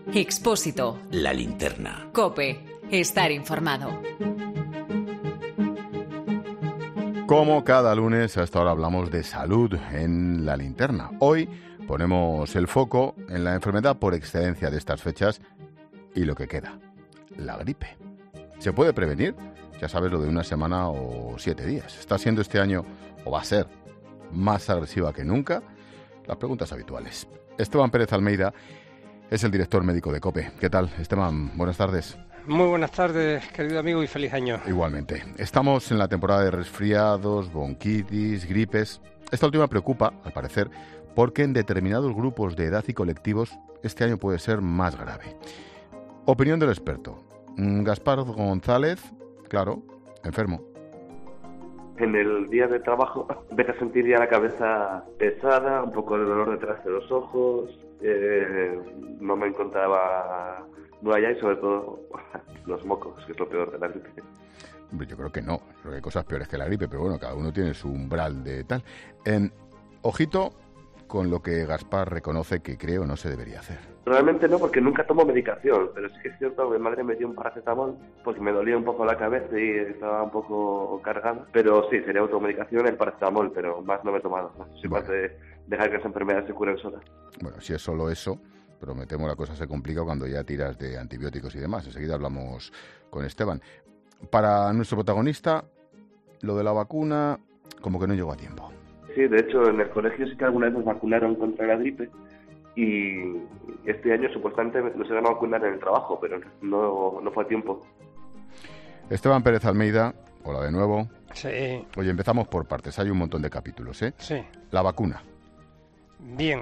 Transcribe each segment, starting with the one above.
Expósito. La Linterna. COPE. Estar informado. Como cada lunes, hasta ahora hablamos de salud en La Linterna. Hoy ponemos el foco en la enfermedad por excelencia de estas fechas y lo que queda, la gripe. ¿Se puede prevenir? Ya sabes, lo de una semana o 7 días. ¿Está siendo este año, o va a ser, más agresiva que nunca? Las preguntas habituales. Esteban Pérez Almeida es el director médico de COPE. ¿Qué tal, Esteban? Buenas tardes. Muy buenas tardes, querido amigo, y feliz año. Igualmente. Estamos en la temporada de resfriados, bronquitis, gripes. Esta última preocupa, al parecer, porque en determinados grupos de edad y colectivos este año puede ser más grave. Opinión del experto. Gaspar González, claro, enfermo. En el día de trabajo empecé a sentir ya la cabeza pesada, un poco de dolor detrás de los ojos, no me encontraba muy allá y sobre todo los mocos, que es lo peor de la gripe. Yo creo que no, creo que hay cosas peores que la gripe, pero bueno, cada uno tiene su umbral de tal. Ojito con lo que Gaspar reconoce que creo no se debería hacer. Realmente no, porque nunca tomo medicación, pero sí que es cierto que mi madre me dio un paracetamol porque me dolía un poco la cabeza y estaba un poco cargada. Pero sí, sería automedicación el paracetamol, pero más no me he tomado. Soy más de dejar que las enfermedades se curen solas. Bueno, si es solo eso, pero me temo la cosa se complica cuando ya tiras de antibióticos y demás. Enseguida hablamos con Esteban. Para nuestro protagonista, lo de la vacuna como que no llegó a tiempo. Sí, de hecho en el colegio sí que alguna vez nos vacunaron contra la gripe y este año supuestamente nos iban a vacunar en el trabajo, pero no fue a tiempo. Esteban Pérez Almeida, hola de nuevo. Sí. Oye, empezamos por partes, hay un montón de capítulos, ¿eh? Sí. La vacuna. Bien,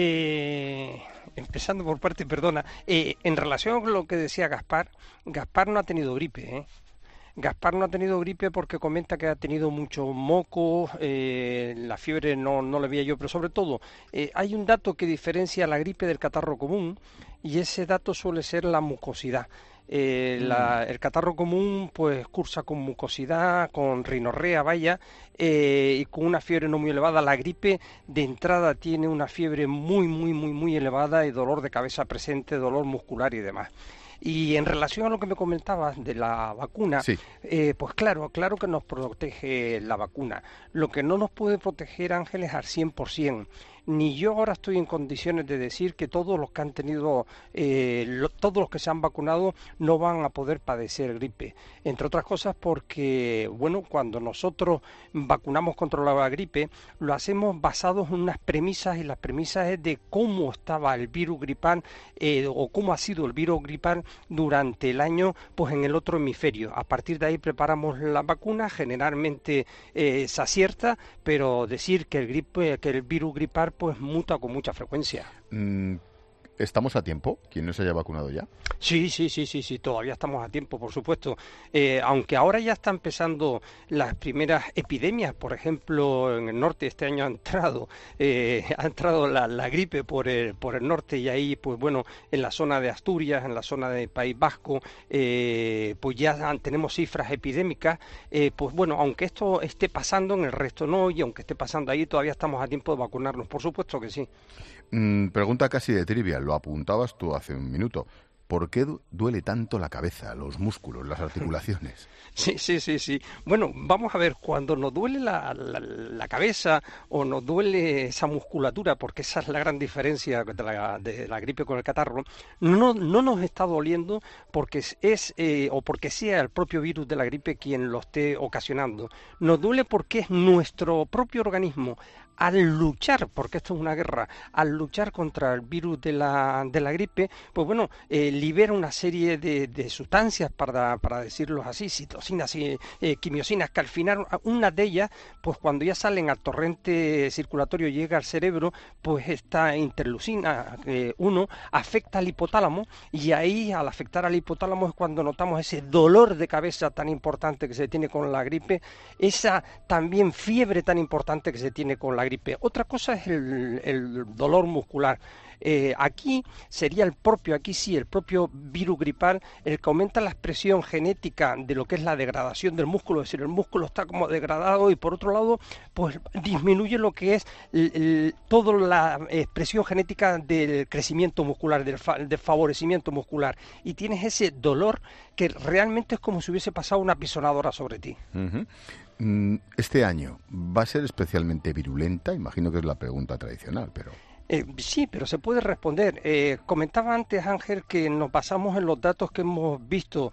empezando por parte, perdona, en relación con lo que decía Gaspar no ha tenido gripe, ¿eh? Gaspar no ha tenido gripe porque comenta que ha tenido mucho moco, la fiebre no le veía yo, pero sobre todo hay un dato que diferencia la gripe del catarro común y ese dato suele ser la mucosidad. El catarro común pues cursa con mucosidad, con rinorrea, y con una fiebre no muy elevada. La gripe de entrada tiene una fiebre muy elevada y dolor de cabeza presente, dolor muscular y demás. Y en relación a lo que me comentabas de la vacuna, sí. Pues claro que nos protege la vacuna. Lo que no nos puede proteger, Ángel, es al 100%. Ni yo ahora estoy en condiciones de decir que todos los que han tenido, todos los que se han vacunado no van a poder padecer gripe. Entre otras cosas porque, bueno, cuando nosotros vacunamos contra la gripe, lo hacemos basados en unas premisas y las premisas es de cómo estaba el virus gripal o cómo ha sido el virus gripal durante el año, pues en el otro hemisferio. A partir de ahí preparamos la vacuna, generalmente se acierta, pero decir que el virus gripal pues muta con mucha frecuencia. ¿Estamos a tiempo? ¿Quién no se haya vacunado ya? Sí, todavía estamos a tiempo, por supuesto. Aunque ahora ya están empezando las primeras epidemias, por ejemplo, en el norte este año ha entrado la gripe por el norte y ahí, pues bueno, en la zona de Asturias, en la zona del País Vasco, pues ya tenemos cifras epidémicas. Pues bueno, aunque esto esté pasando, en el resto no, y aunque esté pasando ahí, todavía estamos a tiempo de vacunarnos, por supuesto que sí. Pregunta casi de trivia, lo apuntabas tú hace un minuto. ¿Por qué duele tanto la cabeza, los músculos, las articulaciones? Sí. Bueno, vamos a ver, cuando nos duele la cabeza o nos duele esa musculatura, porque esa es la gran diferencia de la gripe con el catarro, no nos está doliendo porque o porque sea el propio virus de la gripe quien lo esté ocasionando. Nos duele porque es nuestro propio organismo al luchar, porque esto es una guerra, al luchar contra el virus de la gripe, pues bueno, libera una serie de sustancias, para decirlo así, citocinas y quimiosinas, que al final, una de ellas, pues cuando ya salen al torrente circulatorio y llega al cerebro, pues esta interleucina 1 afecta al hipotálamo, y ahí al afectar al hipotálamo es cuando notamos ese dolor de cabeza tan importante que se tiene con la gripe, esa también fiebre tan importante que se tiene con la gripe. Otra cosa es el dolor muscular. Aquí sería el propio propio virus gripal, el que aumenta la expresión genética de lo que es la degradación del músculo, es decir, el músculo está como degradado, y por otro lado, pues disminuye lo que es toda la expresión genética del crecimiento muscular, del favorecimiento muscular, y tienes ese dolor que realmente es como si hubiese pasado una pisonadora sobre ti. Este año, ¿va a ser especialmente virulenta? Imagino que es la pregunta tradicional, pero... Sí, pero se puede responder. Comentaba antes, Ángel, que nos basamos en los datos que hemos visto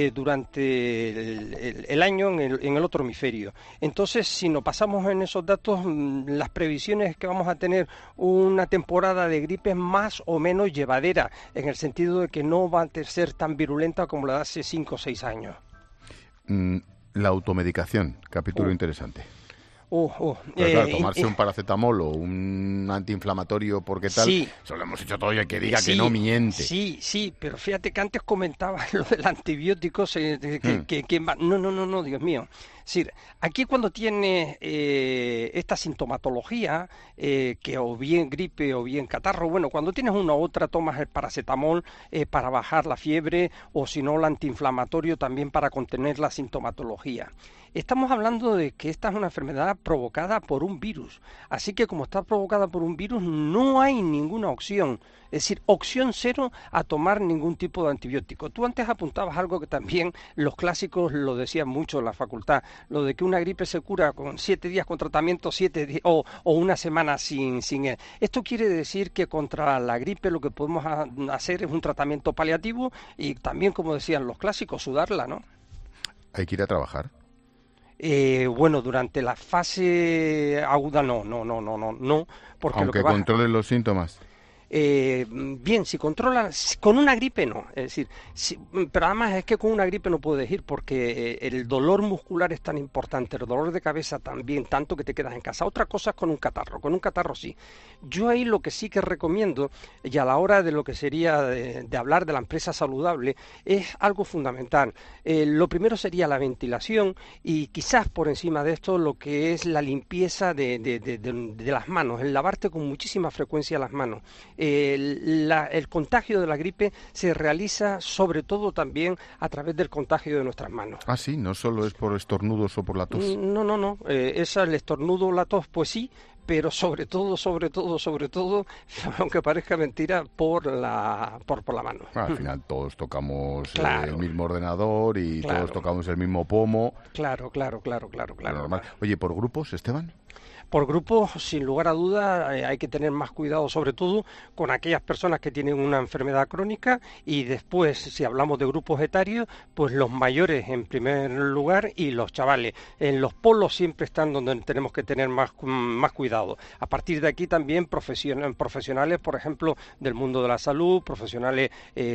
durante el año en el otro hemisferio. Entonces, si nos basamos en esos datos, las previsiones es que vamos a tener una temporada de gripe más o menos llevadera, en el sentido de que no va a ser tan virulenta como la de hace 5 o 6 años. La automedicación, capítulo interesante. Pero claro, tomarse un paracetamol o un antiinflamatorio porque tal, sí, eso lo hemos hecho todo, y el que diga sí, que no miente. Sí, pero fíjate que antes comentaba lo del antibiótico, no, Dios mío. Es decir, aquí cuando tienes esta sintomatología, que o bien gripe o bien catarro, bueno, cuando tienes una u otra tomas el paracetamol para bajar la fiebre, o si no el antiinflamatorio también para contener la sintomatología. Estamos hablando de que esta es una enfermedad provocada por un virus, así que como está provocada por un virus no hay ninguna opción, es decir, opción cero a tomar ningún tipo de antibiótico. Tú antes apuntabas algo que también los clásicos lo decían mucho en la facultad, lo de que una gripe se cura con 7 días con tratamiento, 7 días, o una semana sin él. Esto quiere decir que contra la gripe lo que podemos hacer es un tratamiento paliativo y también, como decían los clásicos, sudarla, ¿no? ¿Hay que ir a trabajar? Bueno, durante la fase aguda no, porque aunque controlen los síntomas. Bien, si controlan, con una gripe no, es decir, pero además es que con una gripe no puedes ir porque el dolor muscular es tan importante, el dolor de cabeza también, tanto que te quedas en casa. Otra cosa es con un catarro sí. Yo ahí lo que sí que recomiendo, y a la hora de lo que sería de hablar de la empresa saludable, es algo fundamental. Lo primero sería la ventilación y quizás por encima de esto lo que es la limpieza de las manos, el lavarte con muchísima frecuencia las manos. El contagio de la gripe se realiza sobre todo también a través del contagio de nuestras manos. Ah, sí, no solo es por estornudos o por la tos. No, es el estornudo o la tos, pues sí, pero sobre todo, aunque parezca mentira, por la mano. Al final todos tocamos claro, el mismo ordenador y claro, todos tocamos el mismo pomo. Claro. Normal. Oye, ¿por grupos, Esteban? Por grupos, sin lugar a duda, hay que tener más cuidado, sobre todo con aquellas personas que tienen una enfermedad crónica, y después, si hablamos de grupos etarios, pues los mayores en primer lugar y los chavales. En los polos siempre están donde tenemos que tener más cuidado. A partir de aquí también profesionales, por ejemplo, del mundo de la salud, profesionales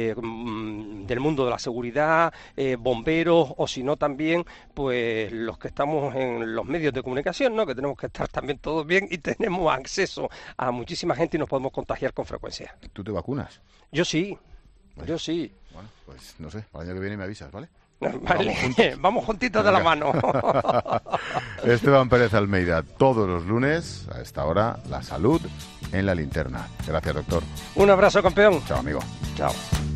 del mundo de la seguridad, bomberos, o si no también, pues los que estamos en los medios de comunicación, ¿no? Que tenemos que estar también todos bien y tenemos acceso a muchísima gente y nos podemos contagiar con frecuencia. ¿Tú te vacunas? Yo sí. Bueno, pues no sé, el año que viene me avisas, ¿vale? Vale, vamos juntitos de la mano. Esteban Pérez Almeida, todos los lunes a esta hora, la salud en la linterna. Gracias, doctor. Un abrazo, campeón. Chao, amigo. Chao.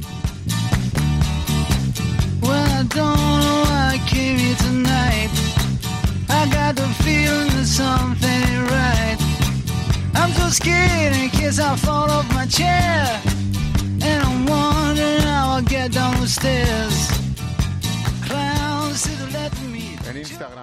I got the feeling that something ain't right. I'm so scared in case I fall off my chair, and I'm wondering how I'll get down the stairs. Clowns to the left of me. En Instagram.